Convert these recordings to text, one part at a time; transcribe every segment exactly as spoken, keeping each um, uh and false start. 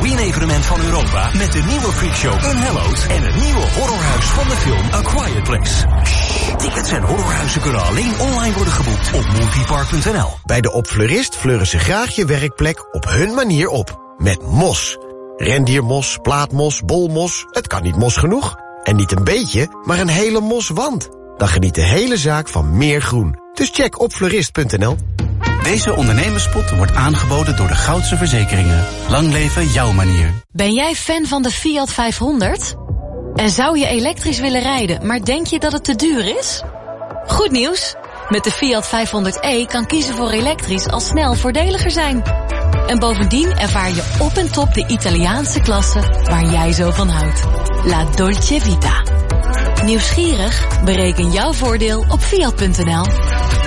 Halloween-evenement van Europa met de nieuwe freakshow Unhallowed en het nieuwe horrorhuis van de film A Quiet Place. Tickets en horrorhuizen kunnen alleen online worden geboekt op moviepark punt n l. Bij de Op Fleurist fleuren ze graag je werkplek op hun manier op. Met mos. Rendiermos, plaatmos, bolmos. Het kan niet mos genoeg. En niet een beetje, maar een hele moswand. Dan geniet de hele zaak van meer groen. Dus check op fleurist punt n l. Deze ondernemerspot wordt aangeboden door de Goudse Verzekeringen. Lang leven jouw manier. Ben jij fan van de Fiat vijfhonderd? En zou je elektrisch willen rijden, maar denk je dat het te duur is? Goed nieuws! Met de Fiat vijfhonderd e kan kiezen voor elektrisch al snel voordeliger zijn. En bovendien ervaar je op en top de Italiaanse klasse waar jij zo van houdt. La Dolce Vita. Nieuwsgierig? Bereken jouw voordeel op fiat punt n l.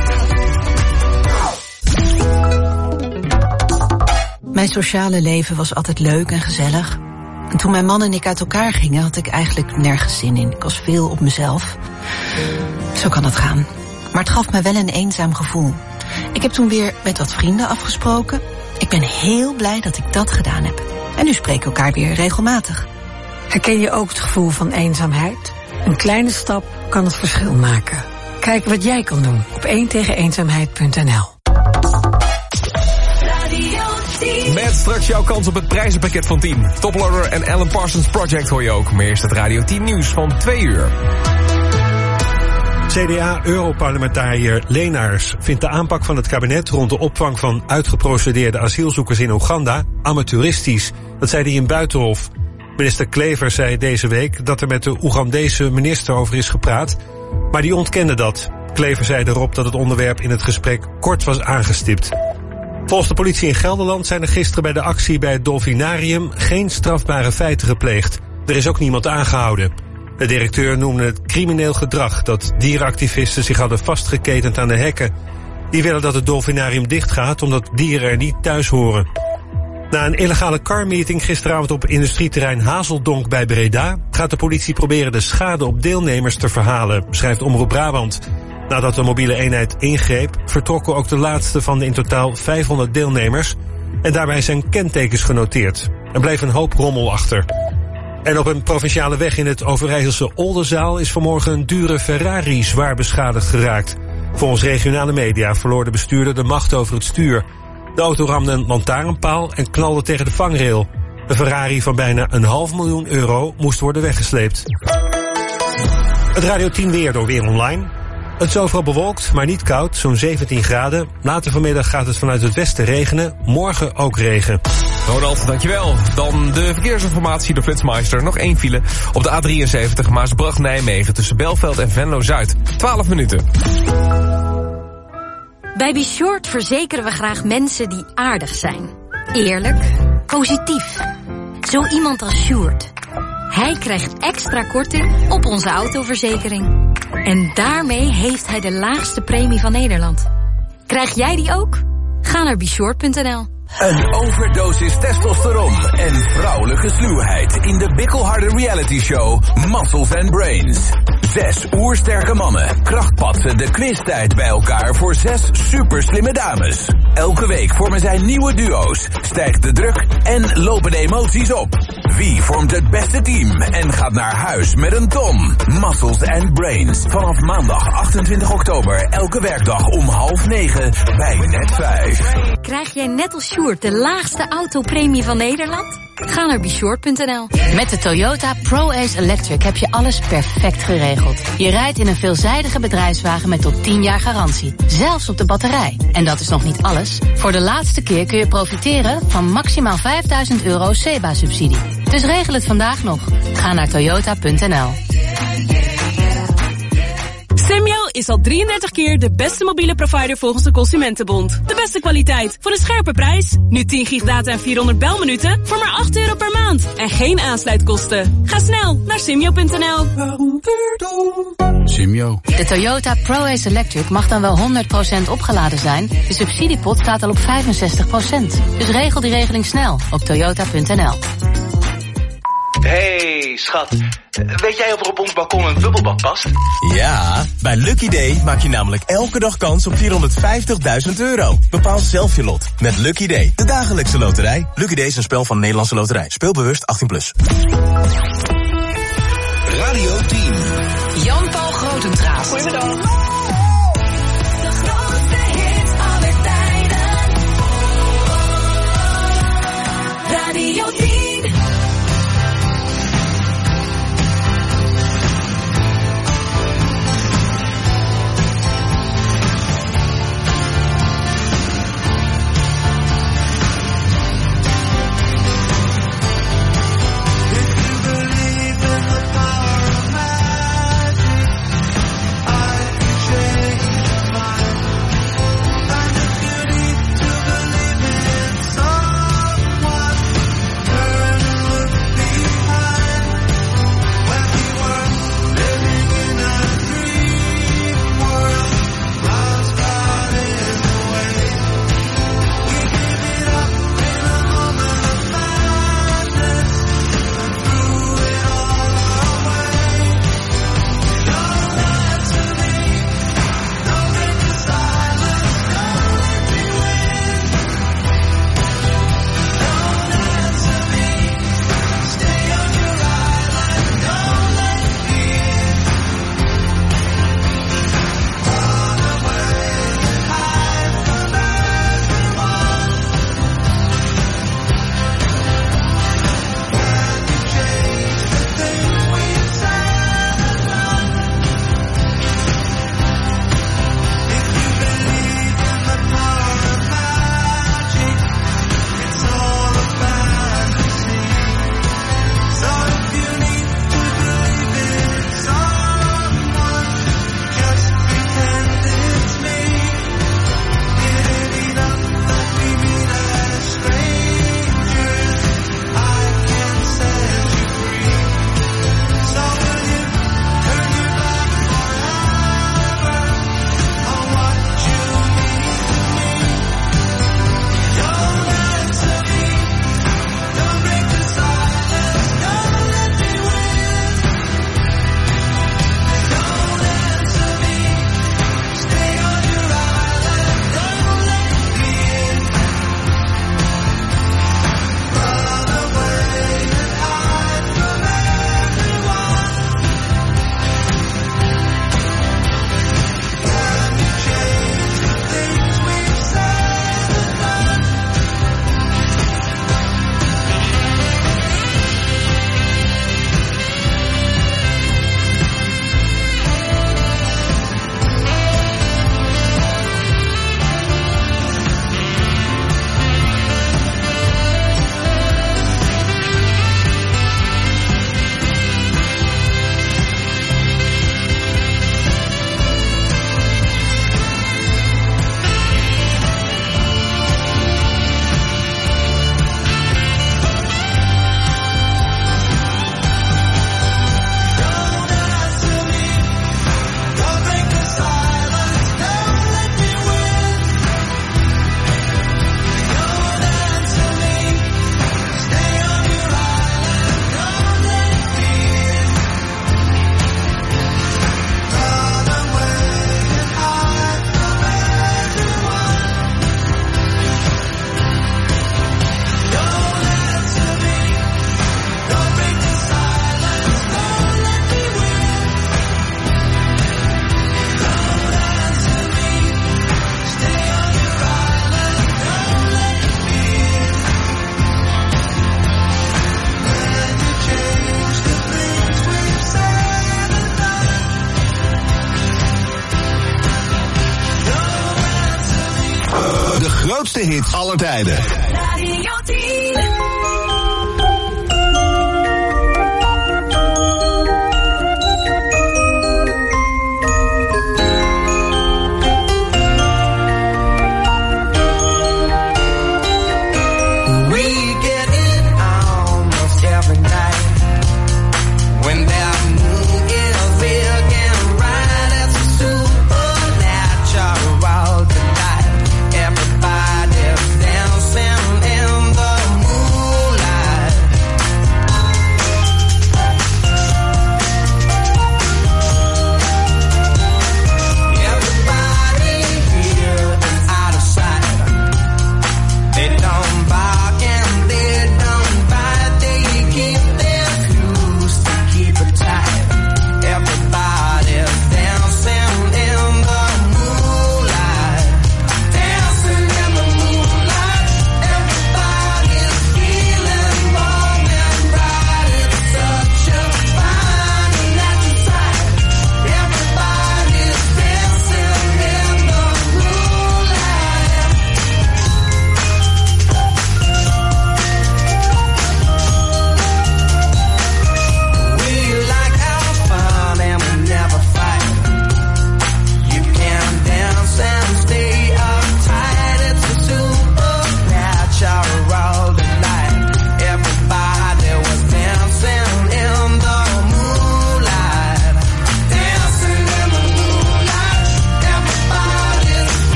Mijn sociale leven was altijd leuk en gezellig. En toen mijn man en ik uit elkaar gingen, had ik eigenlijk nergens zin in. Ik was veel op mezelf. Zo kan het gaan. Maar het gaf me wel een eenzaam gevoel. Ik heb toen weer met wat vrienden afgesproken. Ik ben heel blij dat ik dat gedaan heb. En nu spreken we elkaar weer regelmatig. Herken je ook het gevoel van eenzaamheid? Een kleine stap kan het verschil maken. Kijk wat jij kan doen op één tegen eenzaamheid punt n l. Met straks jouw kans op het prijzenpakket van tien. Toploader en Alan Parsons Project hoor je ook. Maar eerst het Radio tien nieuws van twee uur. C D A-europarlementariër Leenaars vindt de aanpak van het kabinet rond de opvang van uitgeprocedeerde asielzoekers in Oeganda amateuristisch. Dat zei hij in Buitenhof. Minister Klever zei deze week dat er met de Oegandese minister over is gepraat, maar die ontkende dat. Klever zei erop dat het onderwerp in het gesprek kort was aangestipt. Volgens de politie in Gelderland zijn er gisteren bij de actie bij het Dolfinarium geen strafbare feiten gepleegd. Er is ook niemand aangehouden. De directeur noemde het crimineel gedrag dat dierenactivisten zich hadden vastgeketend aan de hekken. Die willen dat het Dolfinarium dichtgaat omdat dieren er niet thuis horen. Na een illegale carmeeting gisteravond op industrieterrein Hazeldonk bij Breda gaat de politie proberen de schade op deelnemers te verhalen, schrijft Omroep Brabant. Nadat de mobiele eenheid ingreep, vertrokken ook de laatste van de in totaal vijfhonderd deelnemers. En daarbij zijn kentekens genoteerd. Er bleef een hoop rommel achter. En op een provinciale weg in het Overijsselse Oldenzaal is vanmorgen een dure Ferrari zwaar beschadigd geraakt. Volgens regionale media verloor de bestuurder de macht over het stuur. De auto ramde een lantaarnpaal en knalde tegen de vangrail. Een Ferrari van bijna een half miljoen euro moest worden weggesleept. Het Radio tien weer door Weer Online. Het is overal bewolkt, maar niet koud, zo'n zeventien graden. Later vanmiddag gaat het vanuit het westen regenen, morgen ook regen. Ronald, dankjewel. Dan de verkeersinformatie door Flitsmeister. Nog één file op de A drieënzeventig Maasbracht-Nijmegen tussen Belveld en Venlo-Zuid. twaalf minuten. Bij Be Short verzekeren we graag mensen die aardig zijn. Eerlijk, positief. Zo iemand als Sjoerd. Hij krijgt extra korting op onze autoverzekering. En daarmee heeft hij de laagste premie van Nederland. Krijg jij die ook? Ga naar be short punt n l. Een overdosis testosteron en vrouwelijke sluwheid in de bikkelharde reality show Muscles and Brains. Zes oersterke mannen krachtpatsen de quiztijd bij elkaar voor zes superslimme dames. Elke week vormen zij nieuwe duo's, stijgt de druk en lopen de emoties op. Wie vormt het beste team en gaat naar huis met een ton? Muscles and Brains. Vanaf maandag achtentwintig oktober elke werkdag om half negen bij Net vijf. Krijg jij net als Sjoerd de laagste autopremie van Nederland? Ga naar be short punt n l. Met de Toyota ProAce Electric heb je alles perfect geregeld. Je rijdt in een veelzijdige bedrijfswagen met tot tien jaar garantie. Zelfs op de batterij. En dat is nog niet alles. Voor de laatste keer kun je profiteren van maximaal vijfduizend euro S E B A-subsidie. Dus regel het vandaag nog. Ga naar toyota punt n l. Simyo is al drieëndertig keer de beste mobiele provider volgens de Consumentenbond. De beste kwaliteit voor een scherpe prijs. Nu tien gig data en vierhonderd belminuten voor maar acht euro per maand. En geen aansluitkosten. Ga snel naar simyo punt n l. Simyo. De Toyota ProAce Electric mag dan wel honderd procent opgeladen zijn. De subsidiepot staat al op vijfenzestig procent. Dus regel die regeling snel op toyota punt n l. Hey, schat, weet jij of er op ons balkon een bubbelbad past? Ja, bij Lucky Day maak je namelijk elke dag kans op vierhonderdvijftigduizend euro. Bepaal zelf je lot met Lucky Day, de dagelijkse loterij. Lucky Day is een spel van de Nederlandse Loterij. Speelbewust achttien plus. Radio tien. Jan-Paul Grotentraas. Goedemiddag. Radio tien. grootste hits aller tijden. Radio tien. Everybody's dancing in the moon.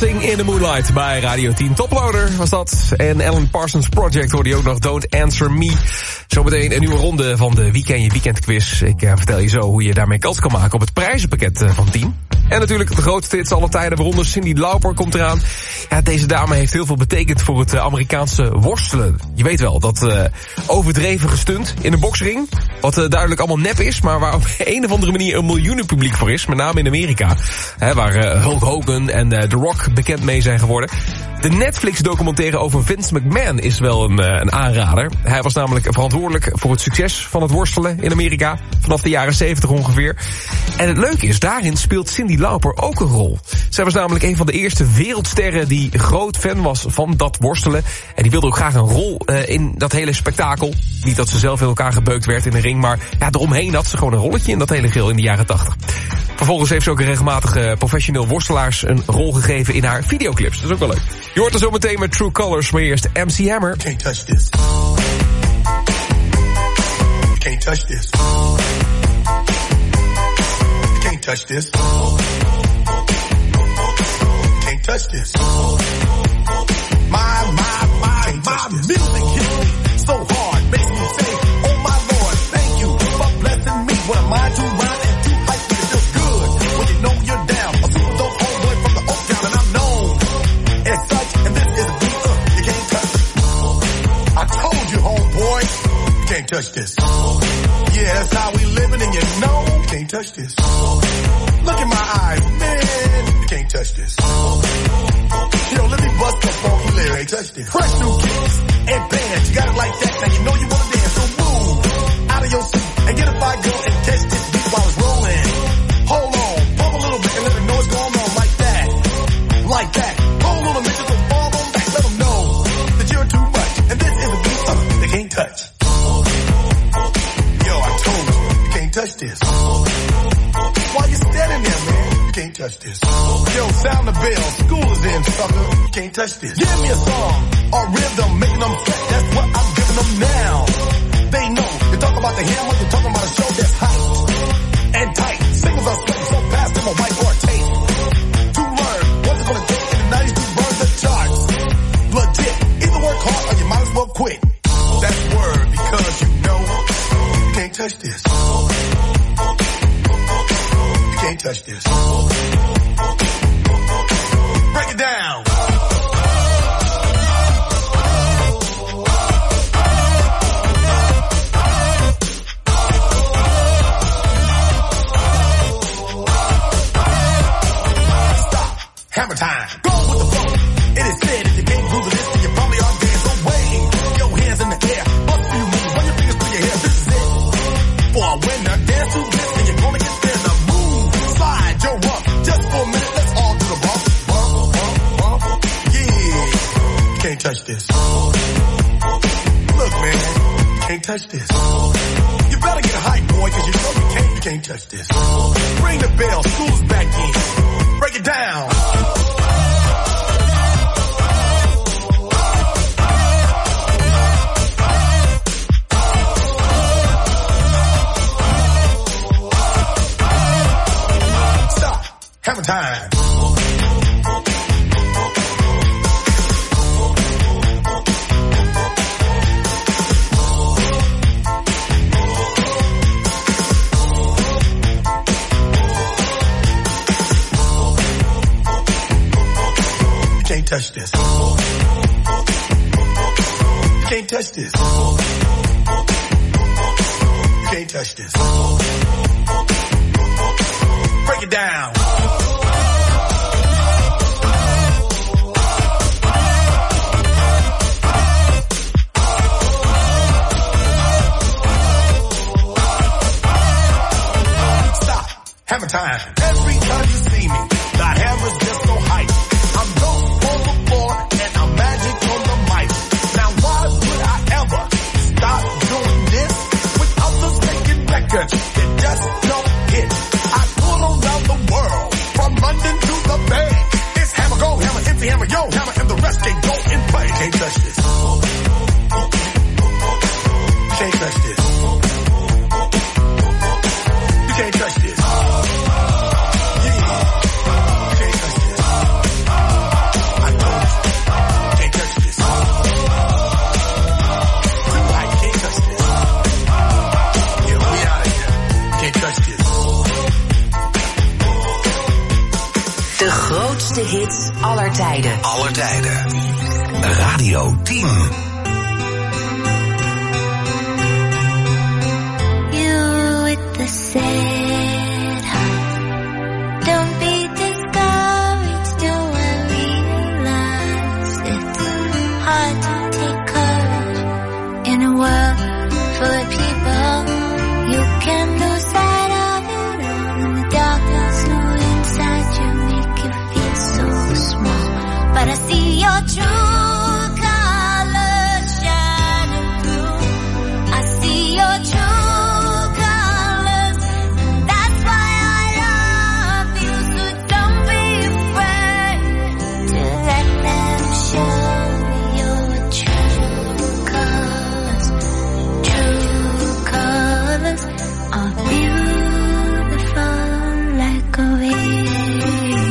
Dancing in the Moonlight bij Radio tien. Toploader was dat. En Alan Parsons Project hoorde je ook nog. Don't Answer Me. Zometeen een nieuwe ronde van de Weekend je Weekend quiz. Ik uh, vertel je zo hoe je daarmee kans kan maken op het prijzenpakket uh, van tien. En natuurlijk de grootste hits aller tijden, waaronder Cyndi Lauper komt eraan. Ja, deze dame heeft heel veel betekend voor het uh, Amerikaanse worstelen. Je weet wel, dat uh, overdreven gestunt in een boksring. Wat uh, duidelijk allemaal nep is, maar waar op een of andere manier een miljoenenpubliek voor is. Met name in Amerika. Hè, waar uh, Hulk Hogan en uh, The Rock bekend mee zijn geworden. De Netflix-documentaire over Vince McMahon is wel een, uh, een aanrader. Hij was namelijk verantwoordelijk voor het succes van het worstelen in Amerika. Vanaf de jaren zeventig ongeveer. En het leuke is, daarin speelt Cyndi Lauper ook een rol. Zij was namelijk een van de eerste wereldsterren die groot fan was van dat worstelen. En die wilde ook graag een rol uh, in dat hele spektakel. Niet dat ze zelf in elkaar gebeukt werd in de ring, maar ja, eromheen had ze gewoon een rolletje in dat hele geheel in de jaren tachtig. Vervolgens heeft ze ook regelmatig uh, professioneel worstelaars een rol gegeven in haar videoclips. Dat is ook wel leuk. Je hoort er zo meteen met True Colors, maar eerst M C Hammer. Can't touch this. Can't touch this. Can't touch this. Can't touch this. My, my, my, my music hits me so hard, makes me say, oh my Lord, thank you for blessing me. What am I to rhyme and to hype me? It feels good when you know you're down. A super dope homeboy from the Oak Town, and I'm known as such, and this is a beat uh, you can't touch. I told you, homeboy, you can't touch this. Yeah, that's how we living, and you know you can't touch this. Look in my eyes, man, you can't touch this. Yo, let me bust the funky lyrics. Touch this. Fresh new kicks and bands, you got it like that. Now you know you wanna dance, so move out of your seat and get a fire girl and catch this beat while it's rolling. Hold on, pump a little bit and let them know what's going on like that, like that. Hold on a minute, so fall on back, let them know that you're too much, and this is a beat uh, they can't touch. Yo, I told you, you can't touch this. Why you standing there, man? You can't touch this. Yo, sound the bell, school is in, sucker. You can't touch this. Give me a song or rhythm, making them sweat. That's what I'm giving them now. They know. You talk about the hammer, you're talking about a show that's hype and tight. Singles are sweating so fast, them a whiteboard tape. To learn what's it gonna take in the nineties to burn the charts. Legit. Either work hard or you might as well quit. That's word because you know you can't touch this. You can't touch this. Break it down. Stop. Hammer time. Go with the flow. It is said if you can't groove this, then you probably are dead. So wave your hands in the air. Bust a few moves. Run your fingers through your hair. This is it. For a winner, dance to this, and you're gonna get there. Now move, slide your rump. Just for a minute, let's all do the bump. Bump, bump, bump. Yeah. Can't touch this. Look, man, you can't touch this. You better get hype, boy, cause you know you can't, you can't touch this. Ring the bell, school's back in. Break it down. Hammer time. You can't touch this. You can't touch this. You can't touch this. Break it down. Hammer time. Every time you see me, the hammer's just so hype. I'm dope on the floor and I'm magic on the mic. Now why would I ever stop doing this without the making records that just don't hit? I pull around the world from London to the Bay. It's hammer go, hammer empty, hammer yo, hammer and the rest can go and play. Can't touch this. Can't touch this. You can't touch this. grootste hits aller tijden. Aller tijden. Radio tien. You with the sad heart. Don't be discouraged, do I realize it's hard to take courage in a world full of people. You can lose sight of it all, and the darkness low inside you make you feel so small. But I see your true colors shining through. I see your true colors, and that's why I love you. So don't be afraid to let them show your true colors. True colors are beautiful like a rainbow.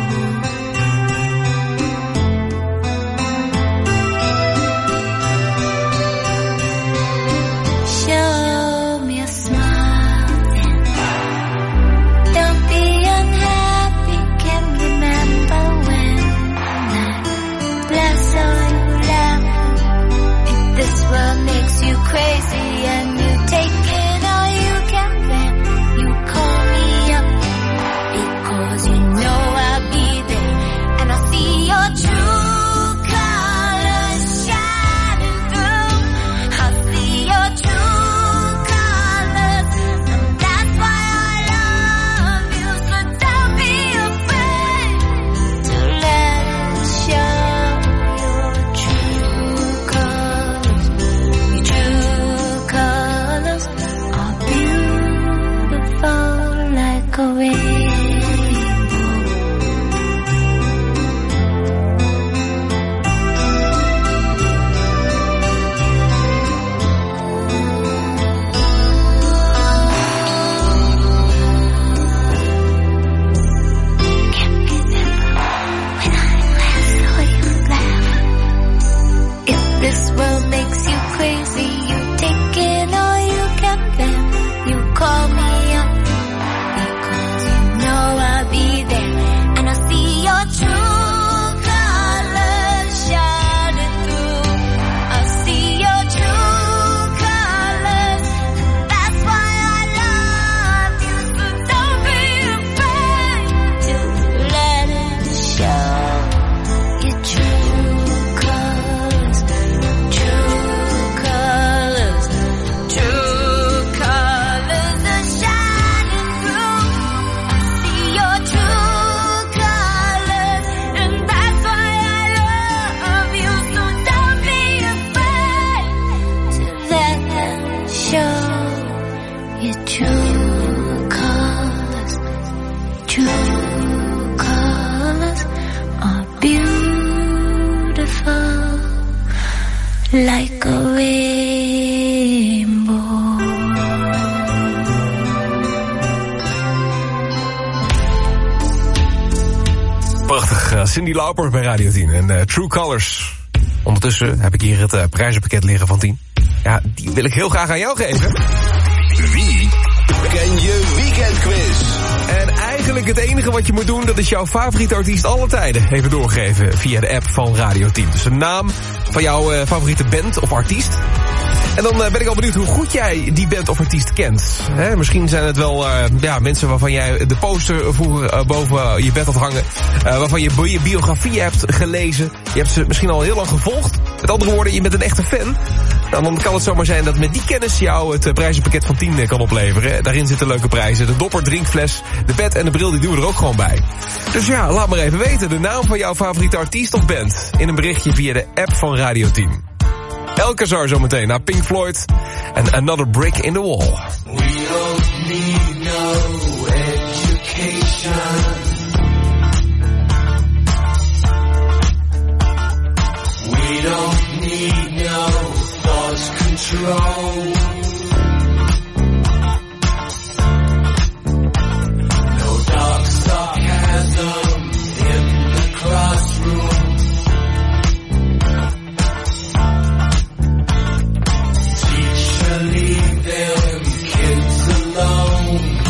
Show me a smile then. Don't be unhappy, can remember when I bless all you laugh. If this world makes you crazy and you take it all you can, then you call me up, because you know I'll be there, and I see your true colors shining through. I see your true colors, and that's why I love you. So don't be afraid to let it show your true colors. Your true colors are beautiful like a rainbow. If this world makes you crazy, you take it all you can, then you call me up, because you know I'll be there, and I see your true colors shining through. I see your true colors, and that's why I love you. So don't be afraid to let it show your true colors. True colors, true colors are shining through. I see your true colors, and that's why I love you. So don't be afraid to let them show your true colors. True colors are beautiful like a rainbow. Prachtig, uh, Cyndi Lauper bij Radio tien en uh, True Colors. Ondertussen heb ik hier het uh, prijzenpakket liggen van tien. Ja, die wil ik heel graag aan jou geven. Wie ken je weekendquiz? En eigenlijk het enige wat je moet doen, dat is jouw favoriete artiest alle tijden even doorgeven via de app van Radio tien. Dus een naam van jouw uh, favoriete band of artiest. En dan uh, ben ik al benieuwd hoe goed jij die band of artiest kent. Hè, misschien zijn het wel uh, ja, mensen waarvan jij de poster vroeger uh, boven je bed had hangen. Uh, waarvan je je biografie hebt gelezen. Je hebt ze misschien al heel lang gevolgd. Met andere woorden, je bent een echte fan. Nou, dan kan het zomaar zijn dat met die kennis jou het uh, prijzenpakket van tien kan opleveren. Daarin zitten leuke prijzen. De dopper, drinkfles, de pet en de bril, die doen we er ook gewoon bij. Dus ja, laat maar even weten de naam van jouw favoriete artiest of band in een berichtje via de app van Radio tien. Elkazar zometeen naar Pink Floyd en Another Brick in the Wall. We don't need no education. We don't need no thought control. No dark sarcasm in the classroom. Teacher, leave them kids alone.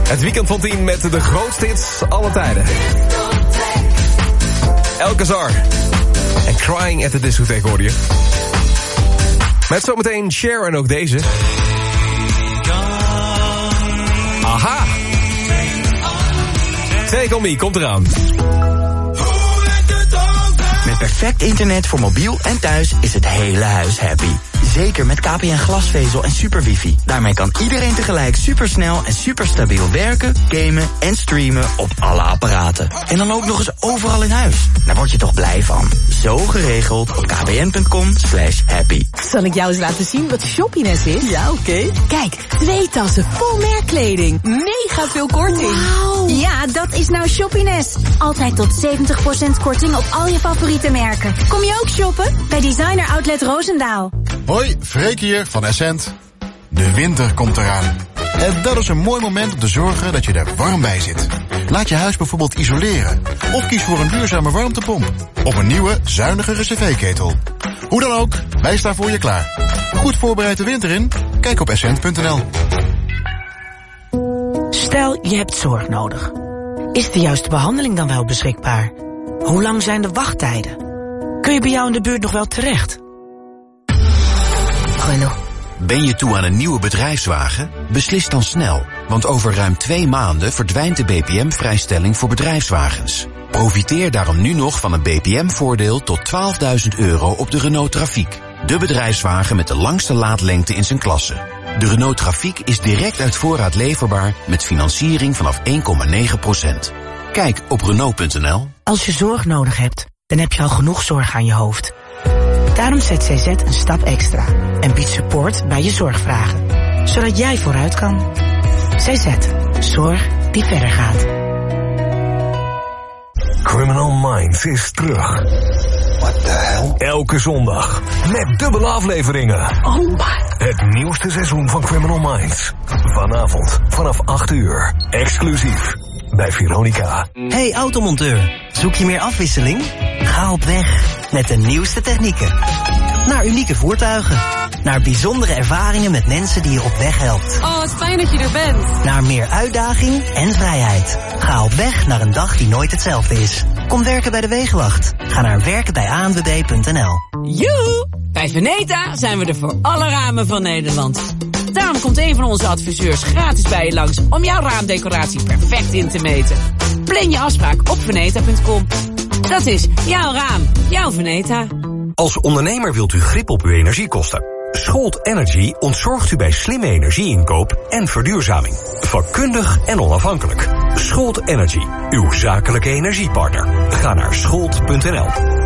Het weekend van tien met de grootste hits alle tijden. Elkazar. En Crying at the Discotheek hoorde je. Met zometeen Cher en ook deze. Aha. Take on Me komt eraan. Met perfect internet voor mobiel en thuis is het hele huis happy. Zeker met K P N glasvezel en super wifi. Daarmee kan iedereen tegelijk supersnel en superstabiel werken, gamen en streamen op alle apparaten. En dan ook nog eens overal in huis. Daar word je toch blij van. Zo geregeld op kpn.com slash happy. Zal ik jou eens laten zien wat Shoppiness is? Ja, oké. Okay. Kijk, twee tassen vol merkkleding. Mega veel korting. Wow. Ja, dat is nou Shoppiness. Altijd tot zeventig procent korting op al je favoriete merken. Kom je ook shoppen? Bij Designer Outlet Roosendaal. Hoi, Freek hier van Essent. De winter komt eraan. En dat is een mooi moment om te zorgen dat je er warm bij zit. Laat je huis bijvoorbeeld isoleren. Of kies voor een duurzame warmtepomp. Of een nieuwe, zuinigere cv-ketel. Hoe dan ook, wij staan voor je klaar. Goed voorbereid de winter in? Kijk op essent punt n l. Stel, je hebt zorg nodig. Is de juiste behandeling dan wel beschikbaar? Hoe lang zijn de wachttijden? Kun je bij jou in de buurt nog wel terecht? Renault. Ben je toe aan een nieuwe bedrijfswagen? Beslis dan snel, want over ruim twee maanden verdwijnt de B P M-vrijstelling voor bedrijfswagens. Profiteer daarom nu nog van een B P M-voordeel tot twaalfduizend euro op de Renault Trafiek. De bedrijfswagen met de langste laadlengte in zijn klasse. De Renault Trafiek is direct uit voorraad leverbaar met financiering vanaf één komma negen procent. Kijk op Renault punt n l. Als je zorg nodig hebt, dan heb je al genoeg zorg aan je hoofd. Daarom zet C Z een stap extra en biedt support bij je zorgvragen. Zodat jij vooruit kan. C Z. Zorg die verder gaat. Criminal Minds is terug. What the hell? Elke zondag. Met dubbele afleveringen. Oh my. Het nieuwste seizoen van Criminal Minds. Vanavond vanaf acht uur. Exclusief. Bij Veronica. Hey automonteur, zoek je meer afwisseling? Ga op weg met de nieuwste technieken. Naar unieke voertuigen. Naar bijzondere ervaringen met mensen die je op weg helpt. Oh, wat fijn dat je er bent. Naar meer uitdaging en vrijheid. Ga op weg naar een dag die nooit hetzelfde is. Kom werken bij de Wegenwacht. Ga naar werken bij a n w b punt n l. Joehoe! Bij Veneta zijn we er voor alle ramen van Nederland. Daarom komt een van onze adviseurs gratis bij je langs om jouw raamdecoratie perfect in te meten. Plan je afspraak op veneta punt com. Dat is jouw raam, jouw Veneta. Als ondernemer wilt u grip op uw energiekosten. Scholt Energy ontzorgt u bij slimme energieinkoop en verduurzaming. Vakkundig en onafhankelijk. Scholt Energy, uw zakelijke energiepartner. Ga naar scholt punt n l.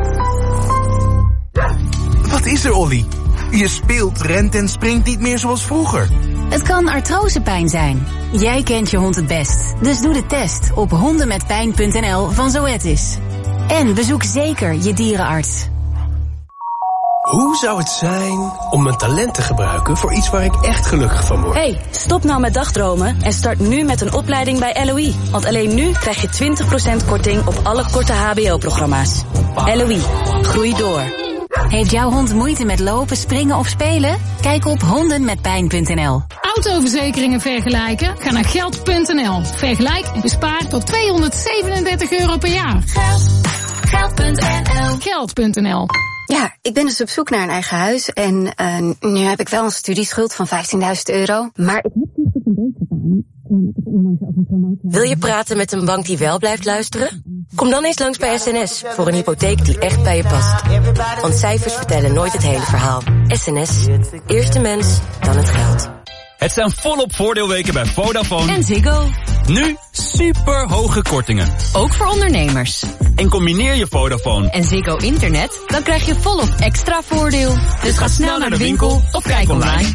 Wat is er, Olly? Je speelt, rent en springt niet meer zoals vroeger. Het kan artrosepijn zijn. Jij kent je hond het best, dus doe de test op hondenmetpijn punt n l van Zoetis. En bezoek zeker je dierenarts. Hoe zou het zijn om mijn talent te gebruiken voor iets waar ik echt gelukkig van word? Hey, stop nou met dagdromen en start nu met een opleiding bij L O I. Want alleen nu krijg je twintig procent korting op alle korte H B O-programma's. L O I, groei door. Heeft jouw hond moeite met lopen, springen of spelen? Kijk op hondenmetpijn punt n l. Autoverzekeringen vergelijken? Ga naar geld punt n l. Vergelijk en bespaar tot tweehonderdzevenendertig euro per jaar. Geld. geld punt n l. geld punt n l. Ja, ik ben dus op zoek naar een eigen huis en uh, nu heb ik wel een studieschuld van vijftienduizend euro. Maar ik heb niet op een beetje gedaan. Wil je praten met een bank die wel blijft luisteren? Kom dan eens langs bij S N S voor een hypotheek die echt bij je past. Want cijfers vertellen nooit het hele verhaal. S N S, eerst de mens, dan het geld. Het zijn volop voordeelweken bij Vodafone en Ziggo. Nu super hoge kortingen. Ook voor ondernemers. En combineer je Vodafone en Ziggo internet, dan krijg je volop extra voordeel. Dus, dus ga snel naar de winkel of kijk online.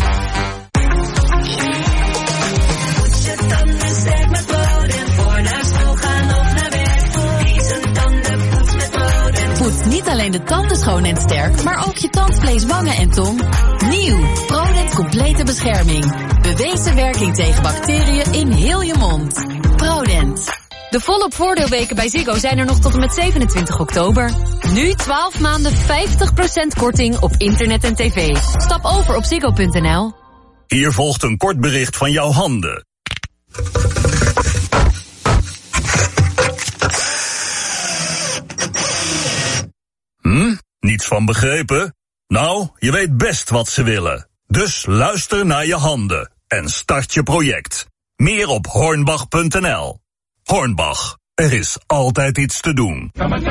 Poets niet alleen de tanden schoon en sterk, maar ook je tandvlees, wangen en tong. Nieuw, Prodent complete bescherming. Bewezen werking tegen bacteriën in heel je mond. Prodent. De volop voordeelweken bij Ziggo zijn er nog tot en met zevenentwintig oktober. Nu twaalf maanden vijftig procent korting op internet en tv. Stap over op ziggo punt n l. Hier volgt een kort bericht van jouw handen. Hm? Niets van begrepen? Nou, je weet best wat ze willen. Dus luister naar je handen en start je project. Meer op hornbach punt n l. Hornbach, er is altijd iets te doen.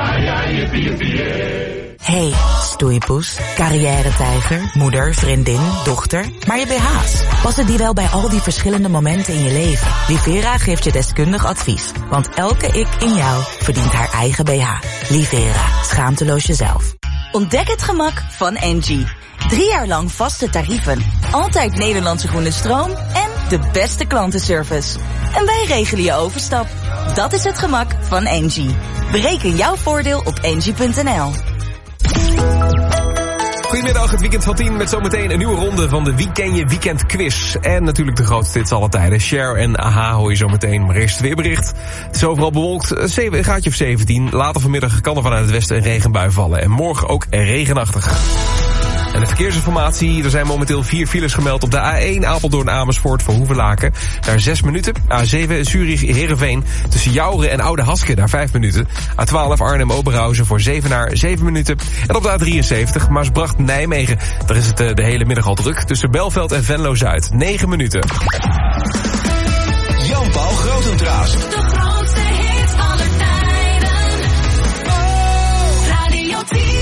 Hey, stoeipoes, carrière-tijger, moeder, vriendin, dochter. Maar je B H's, passen die wel bij al die verschillende momenten in je leven? Livera geeft je deskundig advies. Want elke ik in jou verdient haar eigen B H. Livera, schaamteloos jezelf. Ontdek het gemak van Engie. Drie jaar lang vaste tarieven, altijd Nederlandse groene stroom en de beste klantenservice. En wij regelen je overstap. Dat is het gemak van Engie. Bereken jouw voordeel op engie punt n l. Goedemiddag, het weekend van tien met zometeen een nieuwe ronde van de Wie ken je Weekend Quiz. En natuurlijk de grootste hits alle tijden. Cher en Aha hoor je zometeen, maar eerst het weerbericht. Het is overal bewolkt, een graadje of zeventien. Later vanmiddag kan er vanuit het westen een regenbui vallen. En morgen ook regenachtig. En de verkeersinformatie, er zijn momenteel vier files gemeld op de A één Apeldoorn-Amersfoort voor Hoevelaken. Daar zes minuten. A zeven Zurich-Heerenveen tussen Jouren en Oude Haske, daar vijf minuten. A twaalf Arnhem-Oberhausen voor Zevenaar, zeven minuten. En op de A drieënzeventig Maasbracht-Nijmegen, daar is het de hele middag al druk. Tussen Belveld en Venlo-Zuid, negen minuten. Jan-Paul Grotentraas. De grootste hits aller tijden. Radio tien.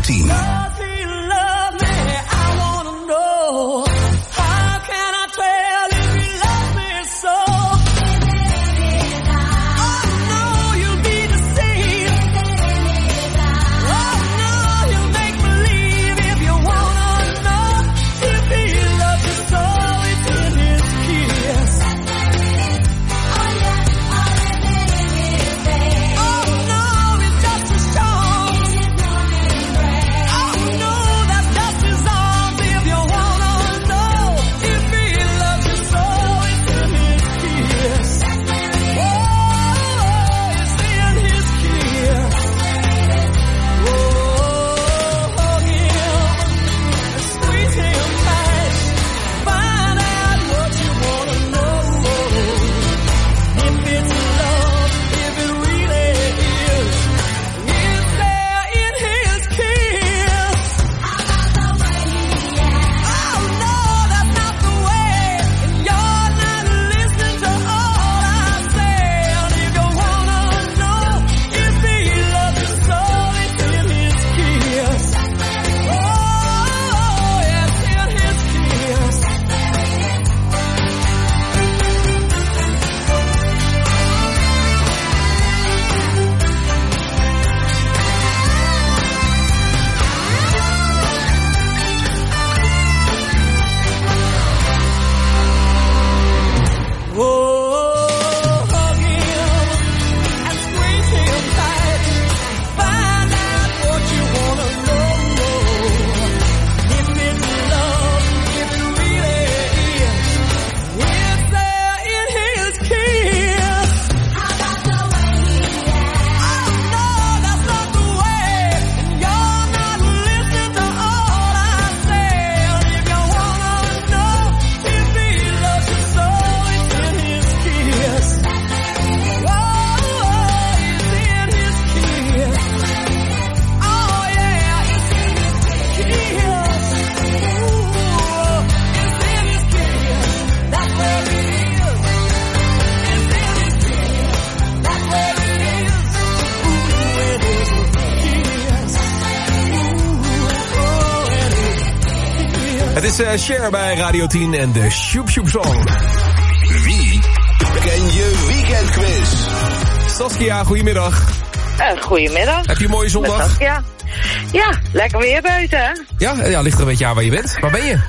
tien. Het is uh, Cher bij Radio tien en de Shoop Shoop Song. Wie ken je weekendquiz? Saskia, goedemiddag. Uh, goedemiddag. Heb je een mooie zondag? Met Saskia. Ja, lekker weer buiten, hè? Ja, ja, ligt er een beetje aan waar je bent. Waar ben je?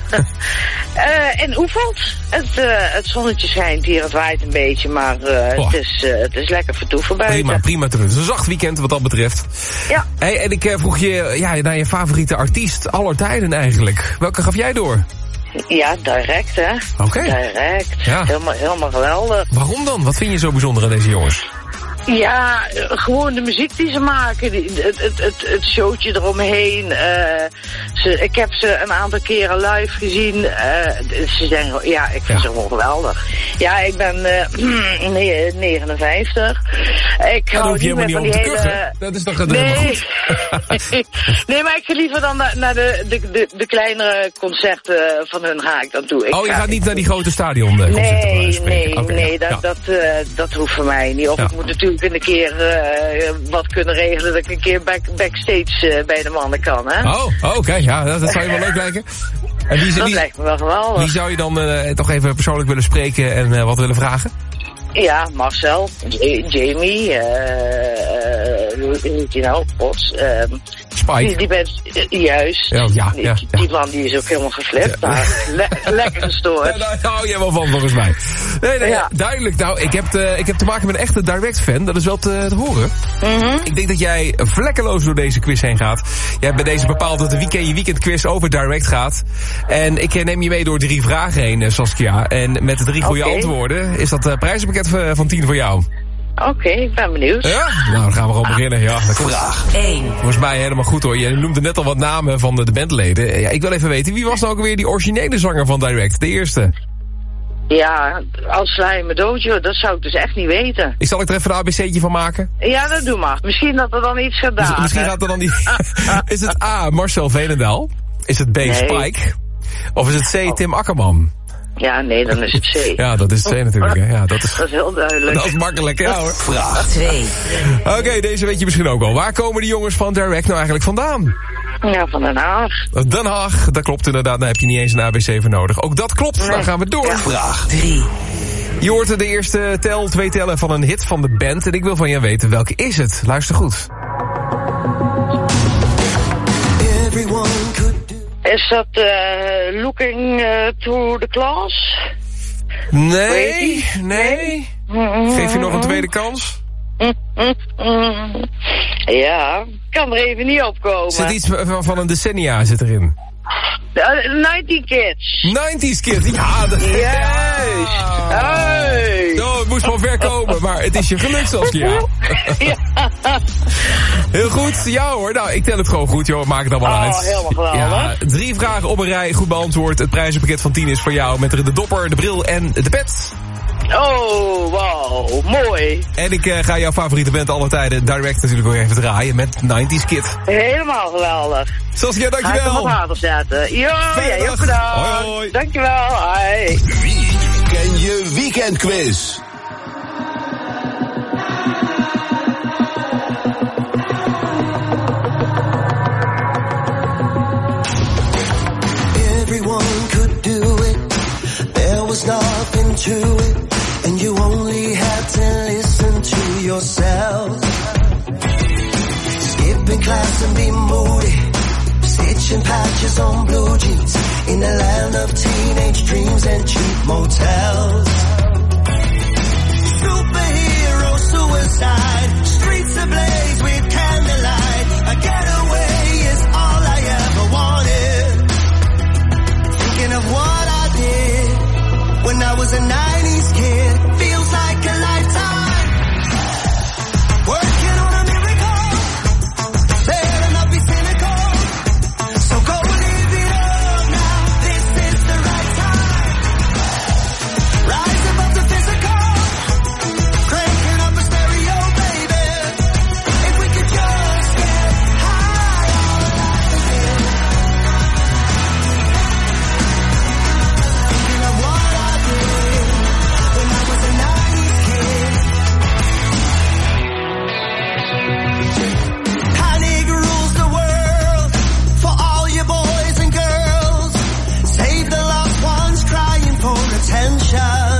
uh, in Oefeld. Het, uh, het zonnetje schijnt hier, het waait een beetje, maar uh, oh. het, is, uh, het is lekker vertoeven buiten. Prima, prima terug. Het is een zacht weekend wat dat betreft. Ja. Hey, en ik uh, vroeg je ja, naar je favoriete artiest aller tijden eigenlijk. Welke gaf jij door? Ja, direct, hè? Oké. Okay. Direct. Ja. Helemaal, helemaal geweldig. Waarom dan? Wat vind je zo bijzonder aan deze jongens? Ja, gewoon de muziek die ze maken, die, het, het, het, het showtje eromheen. Uh, ze, ik heb ze een aantal keren live gezien. Uh, ze zijn, ja, ik vind ja. ze gewoon geweldig. Ja, ik ben uh, nee, negenenvijftig. Ik ja, hou niet meer van die hele... Kuchen. Dat is toch het nee. helemaal goed? Nee, maar ik ga liever dan naar, naar de, de, de, de kleinere concerten van hun ga ik dan toe. Ik oh, je ga, gaat niet naar die grote stadion uh, Nee, nee, okay, nee, ja. dat, ja. dat, uh, dat hoeft voor mij niet. Of ja. ik moet natuurlijk een keer uh, wat kunnen regelen dat ik een keer back, backstage uh, bij de mannen kan, hè? Oh, oké, okay, ja, dat, dat zou je wel leuk lijken. En wie, dat wie, lijkt me wel geweldig. Wie zou je dan uh, toch even persoonlijk willen spreken en uh, wat willen vragen? Ja, Marcel, J- Jamie, uh, uh, hoe heet die nou? Bos, um, Spike. Die, die bent, uh, juist. Oh, ja, die, ja, ja. die man die is ook helemaal geflipt, ja. maar le- lekker gestoord. Ja, daar hou jij wel van, volgens mij. Nee, nee, ja. duidelijk. Nou, ik heb, te, ik heb te maken met een echte direct fan, dat is wel te, te horen. Mm-hmm. Ik denk dat jij vlekkeloos door deze quiz heen gaat. Jij hebt bij deze bepaald dat de weekend je weekend quiz over direct gaat. En ik neem je mee door drie vragen heen, Saskia. En met de drie goede okay. antwoorden is dat uh, prijzenpakket van tien voor jou. Oké, okay, ik ben benieuwd. Ja? Nou, dan gaan we gewoon beginnen. Ja, vraag één. Volgens mij helemaal goed hoor. Je noemde net al wat namen van de, de bandleden. Ja, ik wil even weten, wie was nou ook weer die originele zanger van Direct? De eerste. Ja, als Sly me Dojo, dat zou ik dus echt niet weten. Ik zal ik er even een A B C'tje van maken? Ja, dat doe maar. Misschien dat er dan iets gedaan dus, Misschien gaat er dan niet... Is het A, Marcel Veenendaal? Is het B, nee. Spike? Of is het C, oh. Tim Akkerman? Ja, nee, dan is het C. Ja, dat is het C natuurlijk. Hè. Ja, dat, is, dat is heel duidelijk. Dat is makkelijk, ja hoor. Vraag twee. Oké, okay, deze weet je misschien ook wel. Waar komen die jongens van Direct nou eigenlijk vandaan? Ja, van Den Haag. Den Haag, dat klopt inderdaad. Daar heb je niet eens een A B C voor nodig. Ook dat klopt, nee. Dan gaan we door. Ja. Vraag drie. Je hoort de eerste tel, twee tellen van een hit van de band. En ik wil van jou weten, welke is het? Luister goed. Is dat uh, Looking uh, to the Class? Nee, nee. Geef je nog een tweede kans? Ja, kan er even niet opkomen. Zit iets van een decennia zit erin? nineties Kids. nineties Kids, ja. Dat... Juist. Hey. Zo, het moest van ver komen, maar het is je gelukt, Saskia. Ja. Heel goed, ja hoor. Nou, ik tel het gewoon goed, joh. Maak het allemaal oh, uit. Helemaal geweldig. Ja, drie vragen op een rij, goed beantwoord. Het prijzenpakket van tien is voor jou met de dopper, de bril en de pet. Oh, wow, mooi. En ik uh, ga jouw favoriete band alle tijden direct natuurlijk weer even draaien met nineties Kid. Helemaal geweldig. Saskia, dankjewel. Ga ik op water zetten. Jo, jij ook bedankt. Hoi, hoi. Dankjewel, hoi. Wie ken je weekendquiz? Everyone could do it. There was nothing to it. And you only had to listen to yourself. Skipping class and be moody. Stitching patches on blue jeans. In a land of teenage dreams and cheap motels. Superhero suicide. Streets ablaze with candlelight. A getaway is all I ever wanted. Thinking of what I did when I was a nineties kid. Feels like a lifetime. Working on a miracle. Better not be cynical. So go live it up now. This is the right time. Rise above the physical. Cranking up a stereo, baby. If we could just get high all night again. Thinking of what I did when I was a nineties kid. Panic rules the world for all you boys and girls. Save the loved ones crying for attention.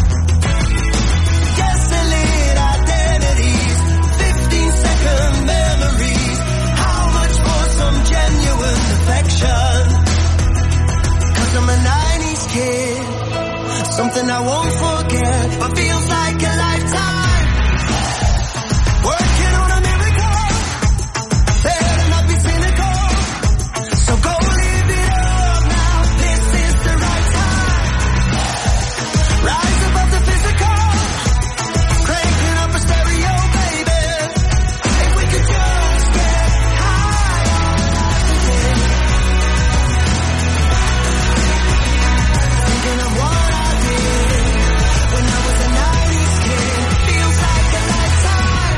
Gaslit identities, fifteen second memories. How much for some genuine affection? Cause I'm a nineties kid. Something I won't forget, but feels like a lifetime. Working on a miracle. Better not be cynical. So go live it up now. This is the right time. Rise above the physical. Cranking up a stereo, baby. If we could just get high all night again. Thinking of what I did when I was a nineties kid. Feels like a lifetime.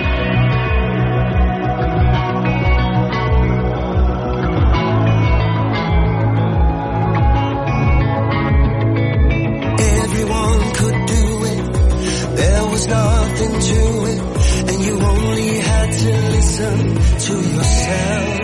Everyone could do it. There was nothing to it. And you only had to listen to yourself.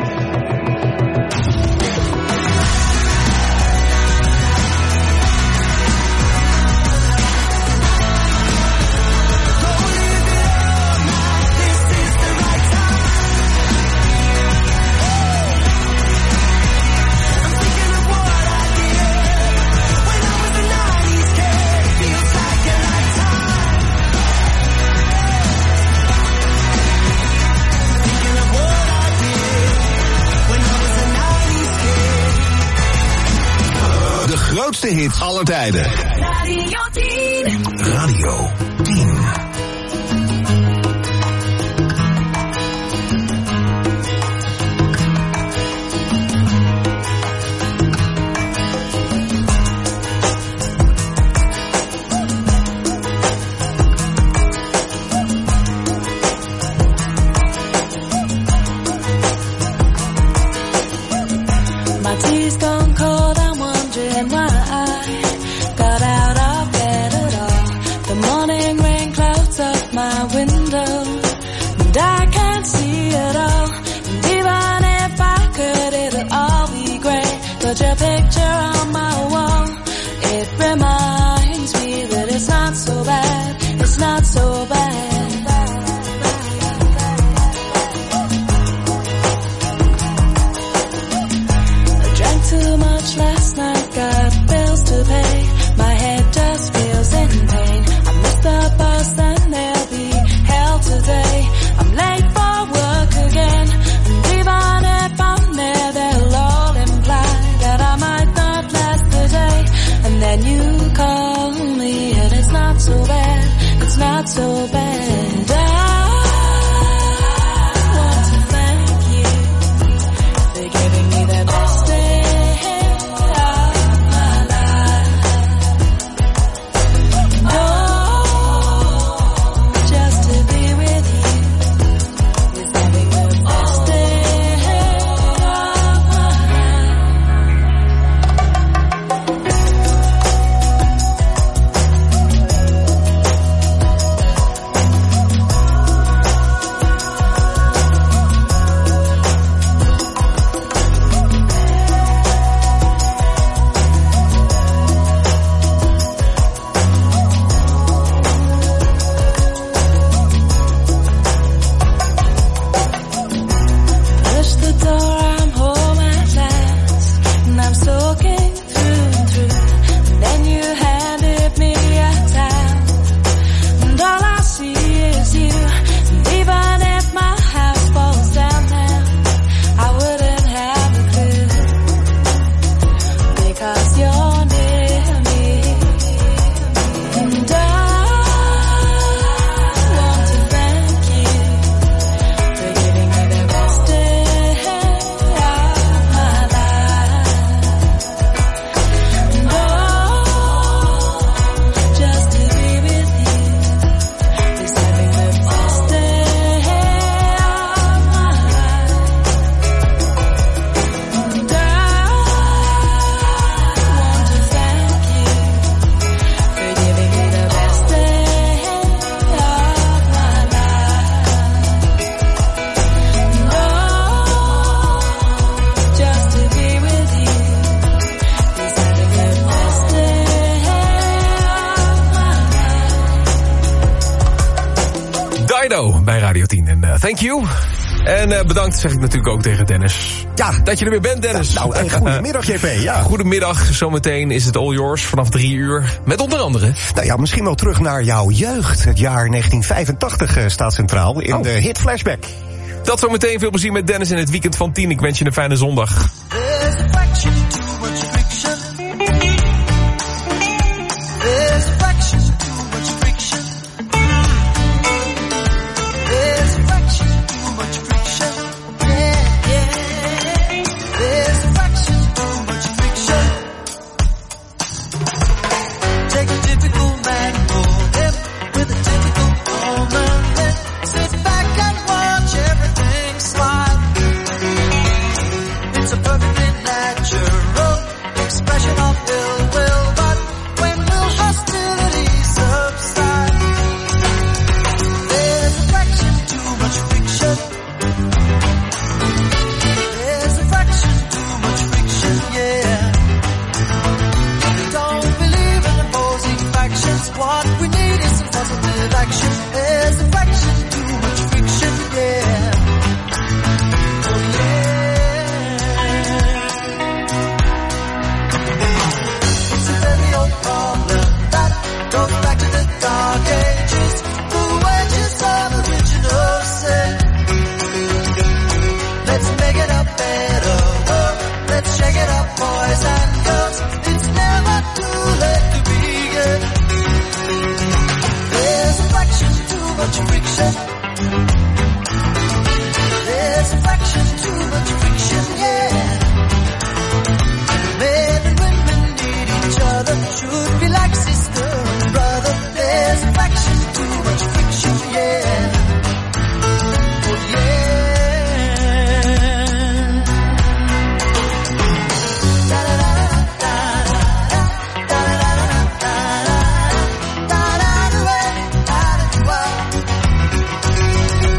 De grootste hits aller tijden. Radio tien. Radio tien. My tea's gone cold, I'm wondering why I got out of bed at all. The morning not so bad, it's not so bad. I want to thank you for giving me the best day of my life. Oh, just to be with you is having the best day of my life. Push the door, I'm home at last, and I'm soaking through and through. And then you handed me a towel, and all I see is you. And even if my house falls down now, I wouldn't have a clue, because you're near me. And I want to thank you for giving me the best day of my life. And oh, just to be with you is having the best day of my life. And I want to thank you for giving me the best day of my life. And oh, just to be with you is having the best day of my life. Dido bij Radio tien. En uh, thank you. En uh, bedankt zeg ik natuurlijk ook tegen Dennis. Ja. Dat je er weer bent, Dennis. Nou, en goedemiddag, J P. Ja. Goedemiddag. Zometeen is het All Yours vanaf drie uur. Met onder andere... Nou ja, misschien wel terug naar jouw jeugd. Het jaar negentien vijfentachtig uh, staat centraal in Oh. de hit Flashback. Dat zometeen. Veel plezier met Dennis in het weekend van tien. Ik wens je een fijne zondag. There's a fraction too much friction. There's a fraction too much friction. There's a fraction too much friction. Yeah, yeah. There's a fraction too much friction. Take a typical man, mold him with a typical woman, then sit back and watch everything slide. It's a perfectly natural expression of ill will, but when will hostility subside? There's a fraction too much friction. There's a fraction too much friction, yeah. Don't believe in opposing factions. What we need is some positive action. There's a fraction too much friction, yeah. Oh yeah. It's a very old problem that goes back to the dark ages. The wages of original sin. Let's make it a better world. Let's shake it up, boys and girls. It's never too late to begin. There's a fraction too much friction. There's a fraction too much friction, yeah. Men and women need each other, should be like sister and brother. There's a fraction too much friction, yeah. Oh yeah. Da da da da da da da da da da da da da da da da da.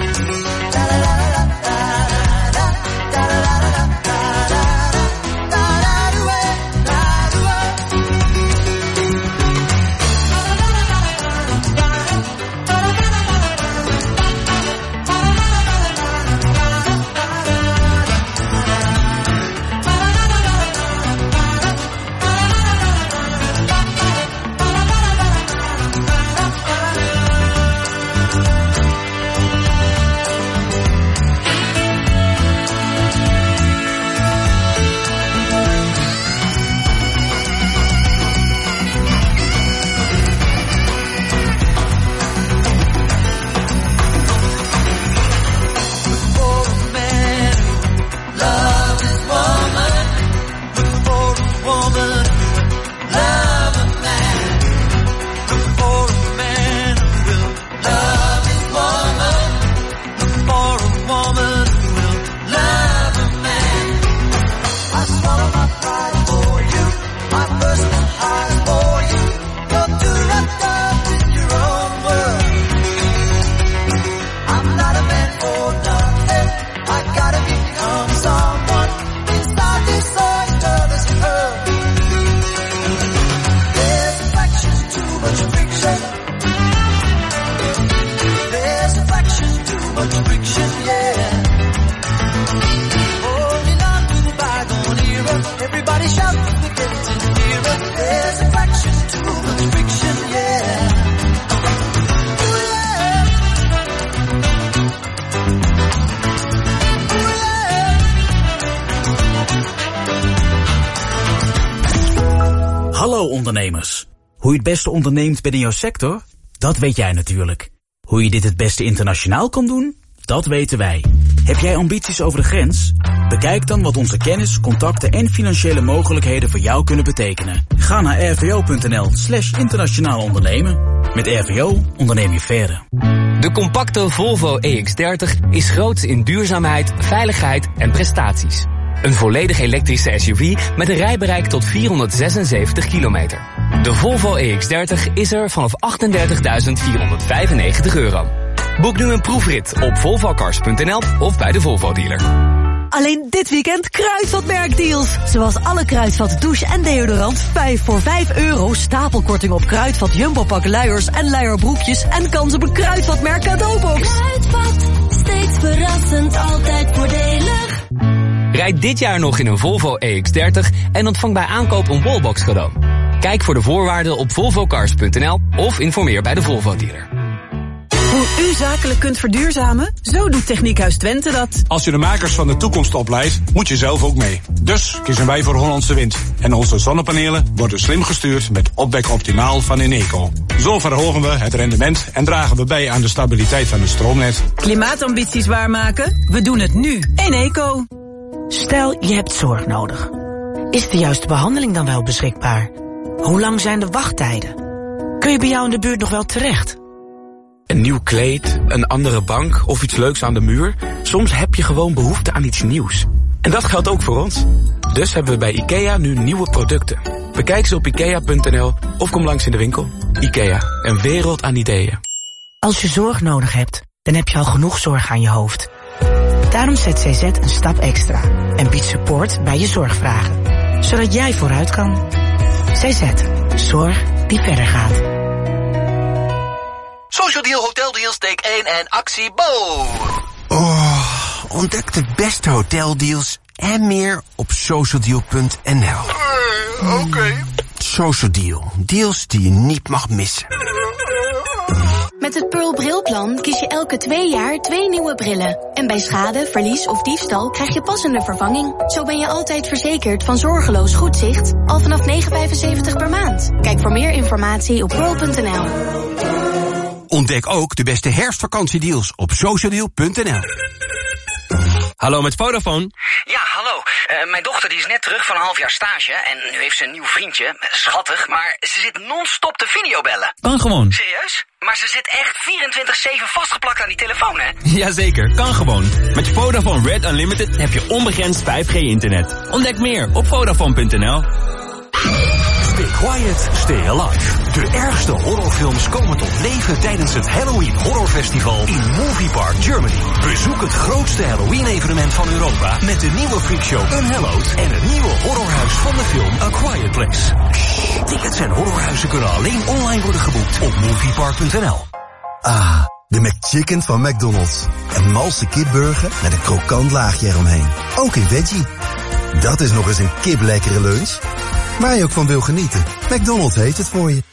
ondernemers. Hoe je het beste onderneemt binnen jouw sector? Dat weet jij natuurlijk. Hoe je dit het beste internationaal kan doen? Dat weten wij. Heb jij ambities over de grens? Bekijk dan wat onze kennis, contacten en financiële mogelijkheden voor jou kunnen betekenen. Ga naar rvo.nl slash internationaal ondernemen. Met R V O onderneem je verder. De compacte Volvo E X dertig is groots in duurzaamheid, veiligheid en prestaties. Een volledig elektrische S U V met een rijbereik tot vierhonderdzesenzeventig kilometer. De Volvo E X dertig is er vanaf achtendertigduizend vierhonderdvijfennegentig euro. Boek nu een proefrit op volvocars punt n l of bij de Volvo dealer. Alleen dit weekend Kruidvatmerkdeals. Zoals alle Kruidvat douche en deodorant vijf voor vijf euro. Stapelkorting op Kruidvat Jumbo pak luiers en luierbroekjes. En kans op een Kruidvatmerk cadeaubox. Kruidvat, steeds verrassend, altijd voordelig. Rijd dit jaar nog in een Volvo E X dertig en ontvang bij aankoop een wallbox cadeau. Kijk voor de voorwaarden op volvocars punt n l of informeer bij de Volvo dealer. Hoe u zakelijk kunt verduurzamen? Zo doet Techniekhuis Twente dat. Als je de makers van de toekomst opleidt, moet je zelf ook mee. Dus kiezen wij voor Hollandse Wind. En onze zonnepanelen worden slim gestuurd met Opwek Optimaal van Eneco. Zo verhogen we het rendement en dragen we bij aan de stabiliteit van het stroomnet. Klimaatambities waarmaken? We doen het nu. Eneco. Stel, je hebt zorg nodig. Is de juiste behandeling dan wel beschikbaar? Hoe lang zijn de wachttijden? Kun je bij jou in de buurt nog wel terecht? Een nieuw kleed, een andere bank of iets leuks aan de muur. Soms heb je gewoon behoefte aan iets nieuws. En dat geldt ook voor ons. Dus hebben we bij IKEA nu nieuwe producten. Bekijk ze op ikea punt n l of kom langs in de winkel. IKEA, een wereld aan ideeën. Als je zorg nodig hebt, dan heb je al genoeg zorg aan je hoofd. Daarom zet C Z een stap extra en biedt support bij je zorgvragen. Zodat jij vooruit kan. C Z, zorg die verder gaat. Social Deal Hotel Deals, take één en actie Bo! Oh, ontdek de beste hoteldeals en meer op social deal punt n l. Uh, Oké. Okay. Social Deal, deals die je niet mag missen. Met het Pearl Brilplan kies je elke twee jaar twee nieuwe brillen. En bij schade, verlies of diefstal krijg je passende vervanging. Zo ben je altijd verzekerd van zorgeloos goed zicht, al vanaf negen vijfenzeventig per maand. Kijk voor meer informatie op pearl punt n l. Ontdek ook de beste herfstvakantiedeals op social deal punt n l. Hallo, met Vodafone. Ja, hallo. Uh, mijn dochter die is net terug van een half jaar stage en nu heeft ze een nieuw vriendje. Schattig, maar ze zit non-stop te videobellen. Kan gewoon. Serieus? Maar ze zit echt vierentwintig zeven vastgeplakt aan die telefoon, hè? Jazeker, kan gewoon. Met Vodafone Red Unlimited heb je onbegrensd vijf G internet. Ontdek meer op vodafone punt n l. Stay quiet, stay alive. De ergste horrorfilms komen tot leven tijdens het Halloween Horror Festival in Movie Park Germany. Bezoek het grootste Halloween-evenement van Europa met de nieuwe freakshow Unhallowed en het nieuwe horrorhuis van de film A Quiet Place. Shh, tickets en horrorhuizen kunnen alleen online worden geboekt op movie park punt n l. Ah, de McChicken van McDonald's. Een malse kipburger met een krokant laagje eromheen. Ook in veggie. Dat is nog eens een kiplekkere lunch. Waar je ook van wil genieten. McDonald's heeft het voor je.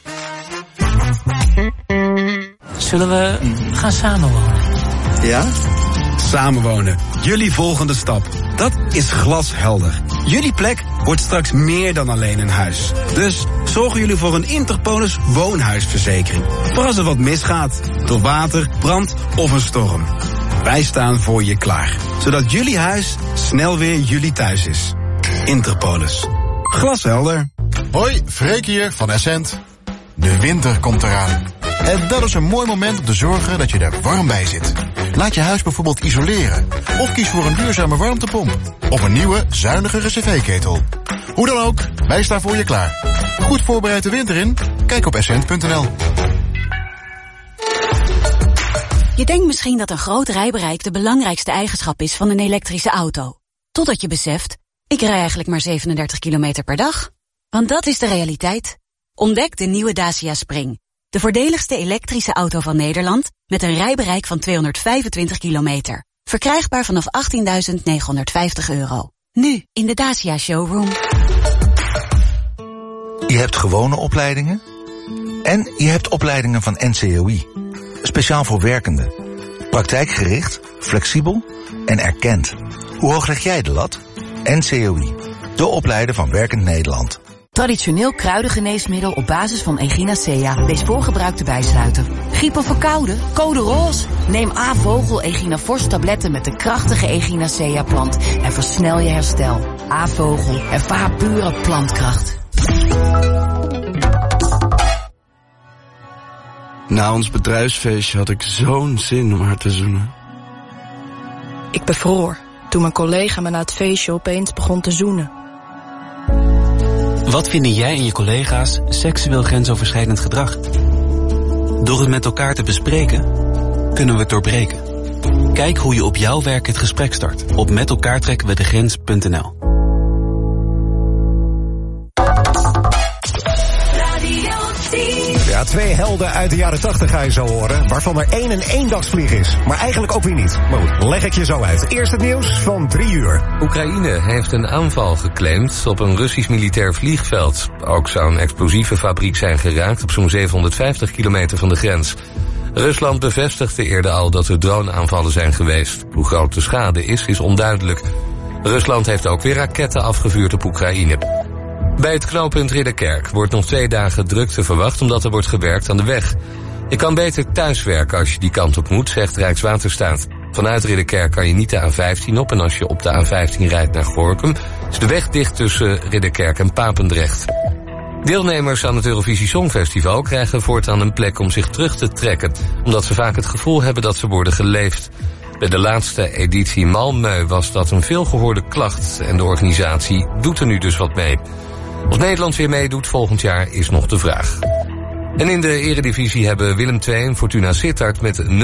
Zullen we gaan samenwonen? Ja? Samenwonen. Jullie volgende stap. Dat is glashelder. Jullie plek wordt straks meer dan alleen een huis. Dus zorgen jullie voor een Interpolis woonhuisverzekering. Voor als er wat misgaat. Door water, brand of een storm. Wij staan voor je klaar. Zodat jullie huis snel weer jullie thuis is. Interpolis. Glashelder. Hoi, Freek hier van Essent. De winter komt eraan. En dat is een mooi moment om te zorgen dat je er warm bij zit. Laat je huis bijvoorbeeld isoleren. Of kies voor een duurzame warmtepomp. Of een nieuwe, zuinigere cv-ketel. Hoe dan ook, wij staan voor je klaar. Goed voorbereid de winter in? Kijk op essent punt n l. Je denkt misschien dat een groot rijbereik de belangrijkste eigenschap is van een elektrische auto. Totdat je beseft, ik rij eigenlijk maar zevenendertig kilometer per dag. Want dat is de realiteit. Ontdek de nieuwe Dacia Spring. De voordeligste elektrische auto van Nederland met een rijbereik van tweehonderdvijfentwintig kilometer. Verkrijgbaar vanaf achttienduizend negenhonderdvijftig euro. Nu in de Dacia Showroom. Je hebt gewone opleidingen en je hebt opleidingen van N C O I. Speciaal voor werkenden. Praktijkgericht, flexibel en erkend. Hoe hoog leg jij de lat? N C O I, de opleider van Werkend Nederland. Traditioneel kruidengeneesmiddel op basis van Echinacea. Lees voorgebruikte bijsluiter. Griep of verkouden? Code roze. Neem A-vogel Echinafors tabletten met de krachtige Echinacea-plant en versnel je herstel. A-vogel. Ervaar pure plantkracht. Na ons bedrijfsfeestje had ik zo'n zin om haar te zoenen. Ik bevroor toen mijn collega me na het feestje opeens begon te zoenen. Wat vinden jij en je collega's seksueel grensoverschrijdend gedrag? Door het met elkaar te bespreken, kunnen we het doorbreken. Kijk hoe je op jouw werk het gesprek start op met elkaar trekken we de grens punt n l. Ja, twee helden uit de jaren tachtig ga je zo horen, waarvan er één een eendagsvlieg is. Maar eigenlijk ook weer niet. Maar goed, leg ik je zo uit. Eerst het nieuws van drie uur. Oekraïne heeft een aanval geclaimd op een Russisch militair vliegveld. Ook zou een explosieve fabriek zijn geraakt op zo'n zevenhonderdvijftig kilometer van de grens. Rusland bevestigde eerder al dat er droneaanvallen zijn geweest. Hoe groot de schade is, is onduidelijk. Rusland heeft ook weer raketten afgevuurd op Oekraïne. Bij het knooppunt Ridderkerk wordt nog twee dagen drukte verwacht omdat er wordt gewerkt aan de weg. Je kan beter thuiswerken als je die kant op moet, zegt Rijkswaterstaat. Vanuit Ridderkerk kan je niet de A vijftien op en als je op de A vijftien rijdt naar Gorinchem is de weg dicht tussen Ridderkerk en Papendrecht. Deelnemers aan het Eurovisie Songfestival krijgen voortaan een plek om zich terug te trekken, omdat ze vaak het gevoel hebben dat ze worden geleefd. Bij de laatste editie Malmö was dat een veelgehoorde klacht en de organisatie doet er nu dus wat mee. Of Nederland weer meedoet volgend jaar is nog de vraag. En in de Eredivisie hebben Willem twee en Fortuna Sittard met nul